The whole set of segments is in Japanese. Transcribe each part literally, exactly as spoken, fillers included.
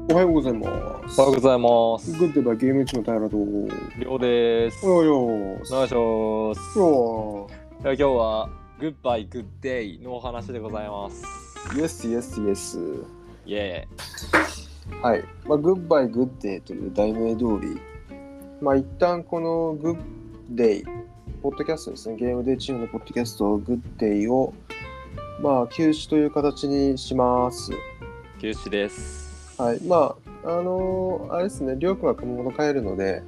おはようございます。 おはようございます。 グッデバイゲームイチの平と。 りょうです。 おはよう。 お願いします。 よ今日はグッバイグッデイのお話でございます。 イエスイエスイエス。 イエはい。まあ、グッバイグッデイという題名通り、まあ一旦このグッデイ、ポッドキャストですね、ゲームデイチームのポッドキャストグッデイを、まあ休止という形にします。 ー、休止です。 はい。まあ、あのー、あれですね、りょうくんは熊本帰るので、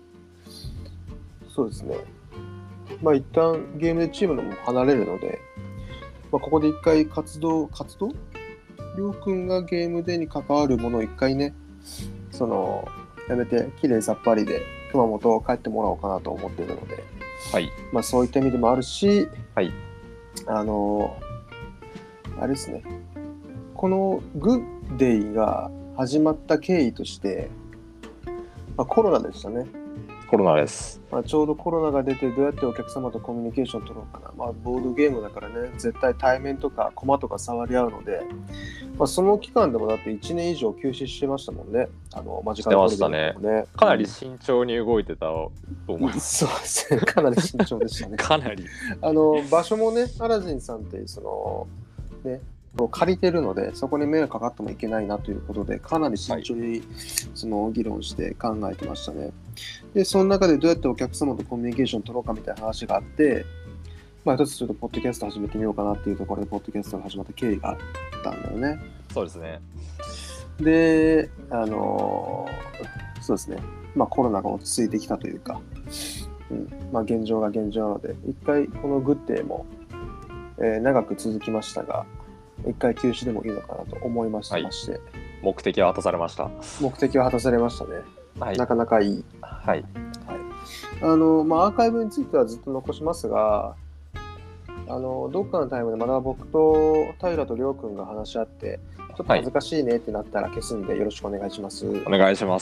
そうですね。まあ一旦ゲームでチームのも離れるので、まあ、ここで一回活動、活動りょうくんがゲームでに関わるものを一回ね、その、やめて、きれいさっぱりで熊本帰ってもらおうかなと思っているので、 はい。 まあそういった意味でもあるし、 はい。 あのー、あれですね、このグッデイが始まった経緯として、まあ、コロナでしたね。 コロナです。 まあ、ちょうどコロナが出てどうやってお客様とコミュニケーション取ろうかな。まあ、ボードゲームだからね、絶対対面とかコマとか触り合うので、まあ、その期間でもだっていちねん以上休止してましたもんね。あの、間近なしてましたね。かなり慎重に動いてたと思います。 そうですね。かなり慎重でしたね。 かなり。 あの、場所もね、アラジンさんって、その、ね、借りてるので、そこに迷惑かかってもいけないなということで、かなり慎重にその議論して考えてましたね。で、その中でどうやってお客様とコミュニケーション取ろうかみたいな話があって、まあ一つちょっとポッドキャスト始めてみようかなっていうところで、ポッドキャストが始まった経緯があったんだよね。 そうですね。 で、あのー、そうですね。まあコロナが落ち着いてきたというか、うん、まあ現状が現状なので、一回このグッデイも、えー、長く続きましたが、一回休止でもいいのかなと思いまして、はい、 目的は果たされました。 目的は果たされましたね。はい、なかなかいい。 はい。はい、 あの、まあ、アーカイブについてはずっと残しますが、あの、どっかのタイムでまだ僕と平とりょうくんが話し合って、ちょっと恥ずかしいねってなったら消すんでよろしくお願いします。 お願いします。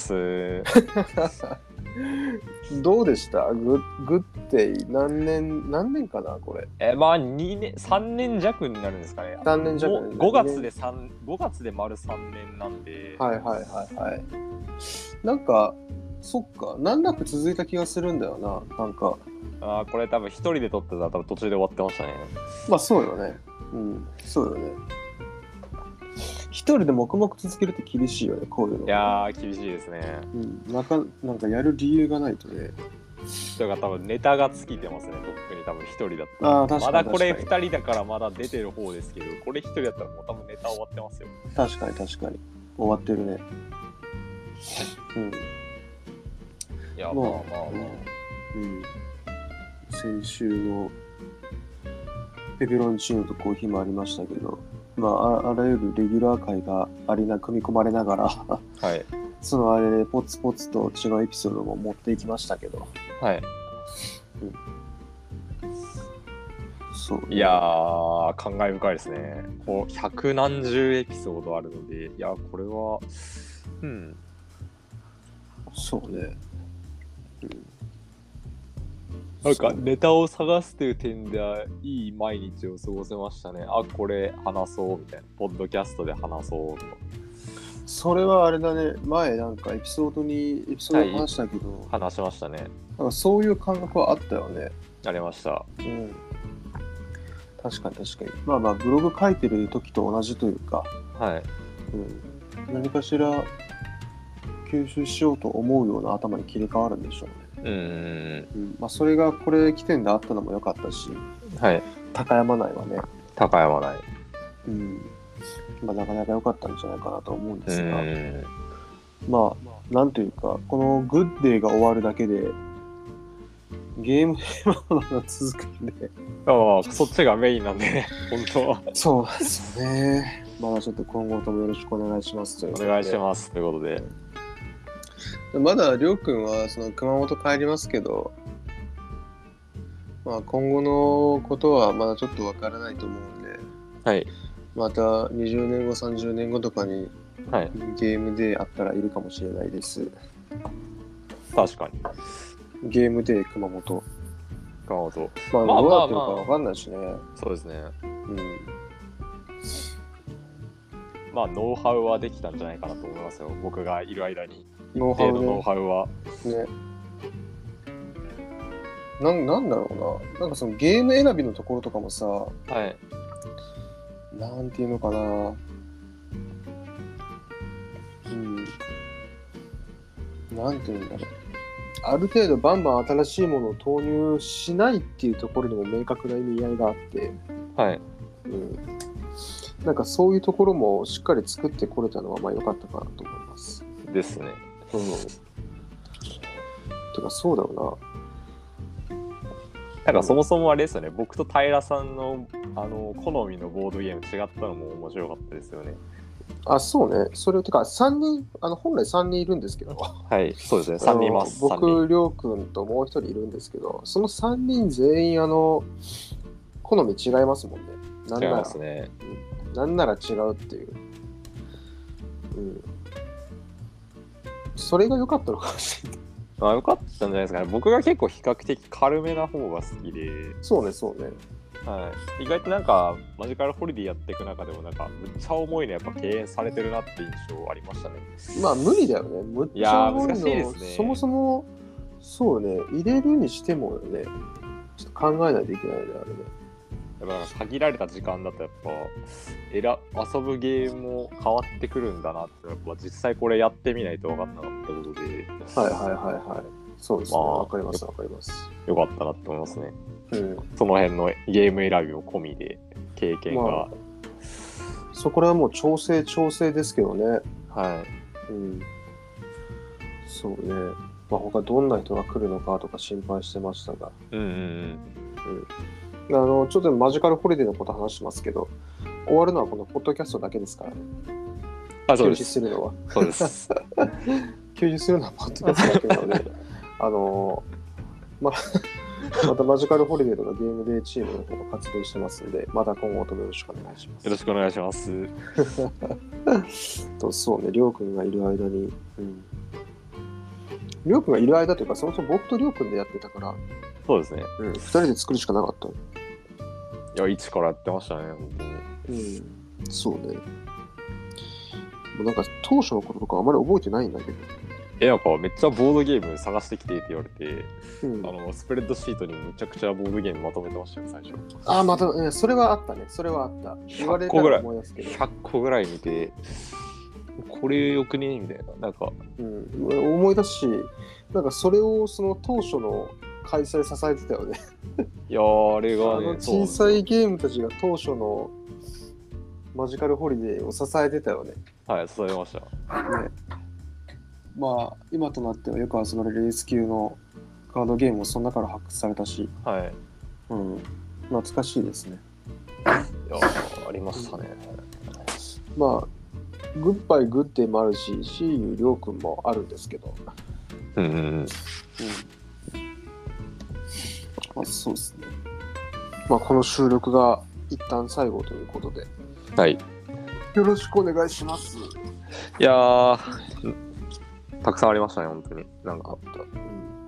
どうでしたググッデイ何年何年かなこれ。 えまあにねんさんねん弱になるんですかね。 さんねん弱、ね、 ごがつで3 ごがつで丸さんねんなんで。 はいはいはいはい。なんかそっか難なく続いた気がするんだよななんか。 あこれ多分一人で撮ってたら多分途中で終わってましたね。 まあそうよね。うんそうよね。一人で黙々続けるって厳しいよね、こういうの。 いやー、厳しいですね。 うん、なんか、なんかやる理由がないとね。 だから多分ネタが尽きてますね、特に多分一人だったら。あ確かにまだこれ二人だからまだ出てる方ですけど、これ一人だったらもう多分ネタ終わってますよ。 確かに確かに。終わってるね。うん。 いや、まあまあまあ。 うん。先週のペペロンチーノとコーヒーもありましたけど、まあ、あ, あらゆるレギュラー回がありな組み込まれながら、はい、そのあれでポツポツと違うエピソードも持っていきましたけど、 はい、 うん、そう、ね、 いやー感慨深いですね。こう百何十エピソードあるので、いやこれはうんそうね、うん、 なんかネタを探すという点ではいい毎日を過ごせましたね。あ、これ話そうみたいな。ポッドキャストで話そうと。 それはあれだね。前なんかエピソードにエピソードで話したけど、はい、 話しましたね。 なんかそういう感覚はあったよね。 ありました。 うん。確かに確かに。まあまあブログ書いてる時と同じというか、 はい。 うん、何かしら吸収しようと思うような頭に切り替わるんでしょうね。 うんうん、 まあ、それがこれ起点であったのも良かったし、 はい、 高山内はね高山内、 うんまあ、なかなか良かったんじゃないかなと思うんですが、 うんまあなんというかこのグッデイが終わるだけでゲームが続くんでああそっちがメインなんでね本当はそうなんですよね。まあちょっと今後ともよろしくお願いしますというお願いしますということで、 まだりょうくんはその熊本帰りますけど、まあ、今後のことはまだちょっとわからないと思うんで、 はい、 またにじゅうねんごさんじゅうねんごとかにゲームであったらいるかもしれないです。 確かにゲームで熊本熊本まあ、まあ、どうなってるかわかんないしね、 そうですね、 うんまあノウハウはできたんじゃないかなと思いますよ。僕がいる間にノウハウね。 一定のノウハウは。 ね。なん、なんだろうな。なんかそのゲーム選びのところとかもさ、 はい。 なんていうのかな。うん。なんていうんだろう。ある程度バンバン新しいものを投入しないっていうところにも明確な意味合いがあって、 はい。 うん。なんかそういうところもしっかり作ってこれたのはまあ良かったかなと思います。 ですね。 うん。てかそうだろなんかそもそもあれですよね、僕と平さんのあの好みのボードゲーム違ったのも面白かったですよね。 うな。あ、そうね。それてかさんにん、あの本来さんにんいるんですけど、 はい、そうですね、さんにんいます。 僕、りょうくんともうひとりいるんですけど、そのさんにん全員あの好み違いますもんね。なんなら違いますね。 うん、なんなら違うっていう。うん。それが良かったのかもしれない。 まあ、よかったんじゃないですかね。僕が結構比較的軽めな方が好きで、 そうね、そうね。 はい、意外となんかマジカルホリデーやっていく中でもなんかむっちゃ重いのやっぱ敬遠されてるなって印象ありましたね。 まあ無理だよね。むっちゃ重いの。 いやー難しいですね。 そもそもそうね、入れるにしてもね、ちょっと考えないといけないね、あれね。 やっぱなんか限られた時間だとやっぱえら遊ぶゲームも変わってくるんだなってやっぱ実際これやってみないと分かんなかったことで、 はいはいはいはい。そうですね。 まあわかりますわかります。 よかったなって思いますね。 うん。 その辺のゲーム選びも込みで経験が、 まあ、そこらはもう調整調整ですけどね。 はい。うん。そうね。まあ他どんな人が来るのかとか心配してましたが。 うんうんうん。 うん。あの、ちょっとマジカルホリデーのこと話しますけど、終わるのはこのポッドキャストだけですからね。 あ、そうで休止す。 するのは。 そうです。 休止するのはポッドキャストだけなので、あのま、またマジカルホリデーとかゲームデーチームの方が活動してますんで、また今後ともよろしくお願いします。 よろしくお願いします。 とそうね、りょうくんがいる間に、うん。りょうくんがいる間というか、そもそも僕とりょうくんでやってたから、 そうですね。 うん、ふたりで作るしかなかった。 いや、一からやってましたね、本当に。 うん、そうね。もうなんか当初のこととかあまり覚えてないんだけど。 え、なんかめっちゃボードゲーム探してきてって言われて、 うん、 あのスプレッドシートにむちゃくちゃボードゲームまとめてましたよ、最初。 ああ、また、えそれはあったね。それはあった。言われたら思い出すけど。 ひゃっこぐらい見て、これよくねみたいな。なんか、 うん、思い出すし、なんかそれをその当初の開催支えてたよね。 いやー、あれがね、 あの小さいゲームたちが当初のマジカルホリデーを支えてたよね。 はい、支えました。 ね、まあ今となってはよく遊ばれるレース級のカードゲームもその中から発掘されたし、 はい。 うん、懐かしいですね。 いやー、ありましたね。 まあグッバイグッデーもあるし、シーユーりょうくんもあるんですけど。 うんうんうん。 うん。まあそうですね。まあこの収録が一旦最後ということで。 はい。 よろしくお願いします。 いやー、たくさんありましたね、本当に。なんか、 あった。うん、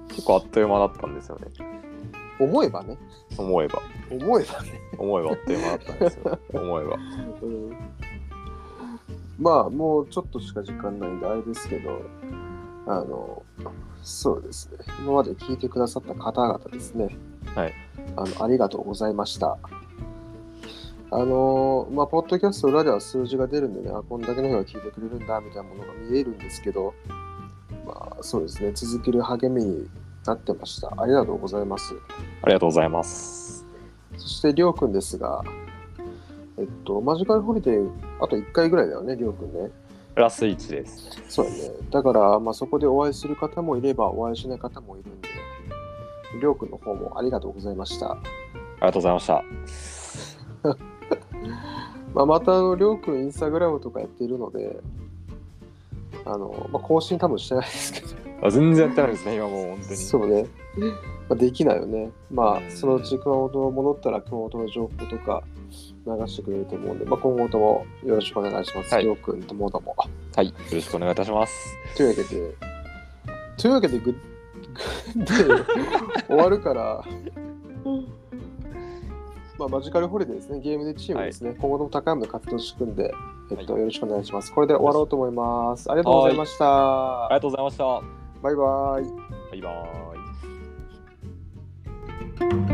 結構あっという間だったんですよね。 思えばね。 思えば。 思えばね。 思えばあっという間だったんですよ。思えば。 うん、まあもうちょっとしか時間ないんであれですけど、あのそうですね、今まで聞いてくださった方々ですね、 はい、 あのありがとうございました。あのまあポッドキャスト裏では数字が出るんでね、あこんだけの人が聞いてくれるんだみたいなものが見えるんですけど、まあそうですね、続ける励みになってました。ありがとうございます。 ありがとうございます。 そしてりょうくんですが、えっと、マジカルホリデー、あといっかいぐらいだよね、りょうくんね。 プラスいちです。 そうやね。だから、まあ、そこでお会いする方もいれば、お会いしない方もいるんで、りょうくんの方もありがとうございました。 ありがとうございました。 まあまた、あの、りょうくん、インスタグラムとかやっているので、あの、まあ、更新多分してないですけど。 あ全然やってないですね、今もう本当に。 そうね。まあ、できないよね。まあ、そのうち熊本戻ったら、熊本の情報とか流してくれると思うんで、まあ、今後ともよろしくお願いします。りょうくんともども。 はい、よろしくお願いいたします。 というわけで、というわけで、グッ、グッで終わるから、 まあ、マジカルホリデーですね、ゲームでチームですね、はい、今後の高山の活動を仕組んで、えっと、はい、よろしくお願いします。これで終わろうと思います。ありがとうございました。 ありがとうございました。 バイバイ。 バイバイ。